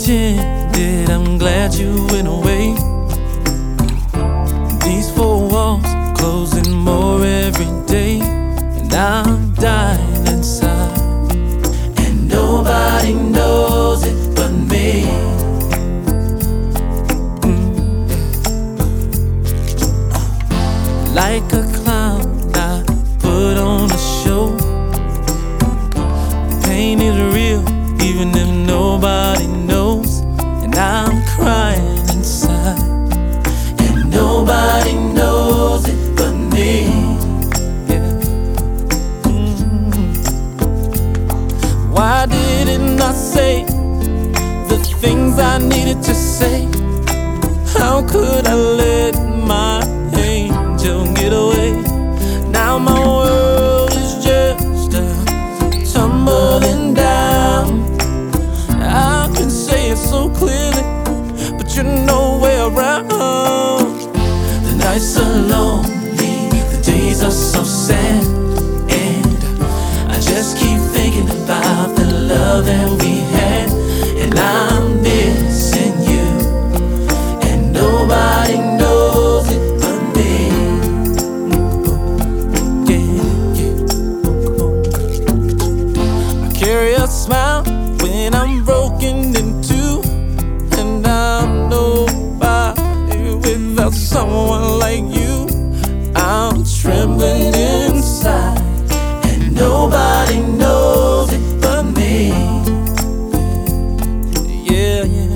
pretended I'm glad you went away. These four walls closing more every day, and I'm dying inside, and nobody knows it but me. Like a clown, I put on a show. Pain is real, even if nobody knows. And I'm crying inside, and nobody knows it but me. Yeah. Why didn't I say the things I needed to say? How could I let my angel get away? Now my world is just tumbling down. I can say it so clearly, but you're nowhere around. The nights are lonely, the days are so sad, and I just keep thinking about the love that we had, and I'm missing you, and nobody knows it but me. Yeah. I carry a smile when I'm broken in two, and I'm nobody without someone like you. I'm trembling inside, and nobody knows it but me. Yeah, yeah.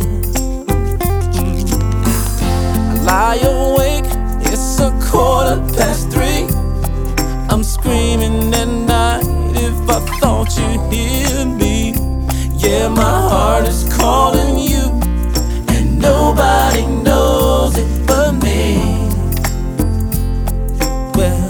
I lie awake, it's 3:15. I'm screaming at night if I thought you'd hear me. Yeah, my heart is calling you, and nobody knows it but me. Well,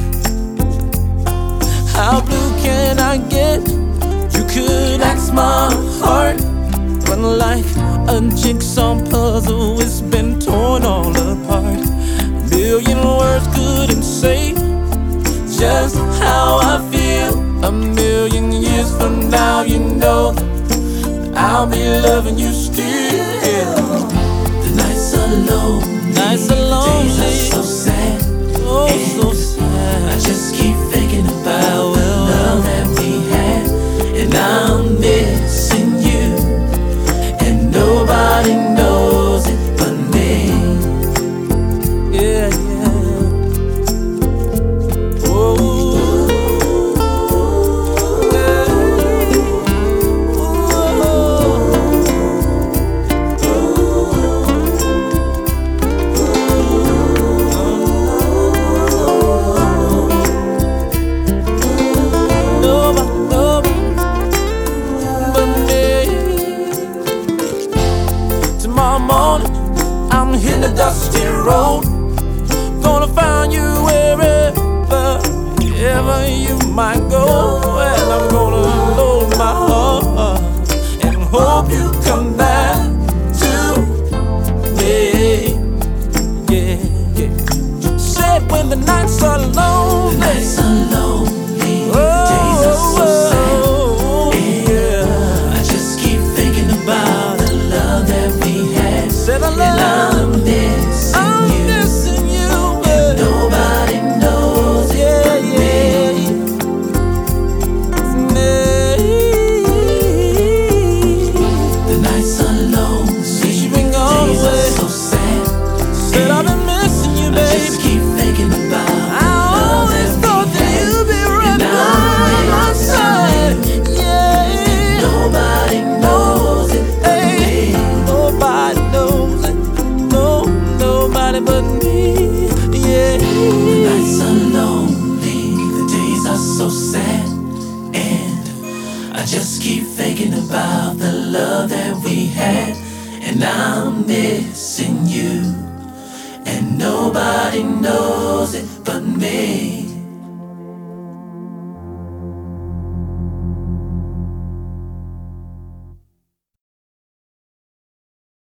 how blue can I get? You could ask my heart, but like a jigsaw puzzle, it's been torn all apart. A million words couldn't say just how I feel. A million years from now, you know that I'll be loving you still. The nights are lonely, nights are lonely, the days are so sad, oh so sad. I just keep thinking about the love that we had, and I'm missing you, and nobody knows it but me. Yeah, yeah. Oh. Tomorrow morning, I'm hitting the dusty road, gonna find you wherever you might go, and I'm gonna load my heart and hope you come back to me. Yeah, yeah. Say when the nights are lonely, the nights are lonely, the days are so sad, yeah. I just keep thinking about the love that we had, and I'm missing you, and nobody knows it but me. The nights are lonely, the days are so sad, said I've been missing you, baby. I just keep thinking about the love that we had, and I'm missing you, yeah. Nobody knows it but me. Nobody knows it, no, nobody but me, yeah. The nights are lonely, the days are so sad, and I just keep thinking about the love that we had, and I'm missing you, and nobody knows it but me.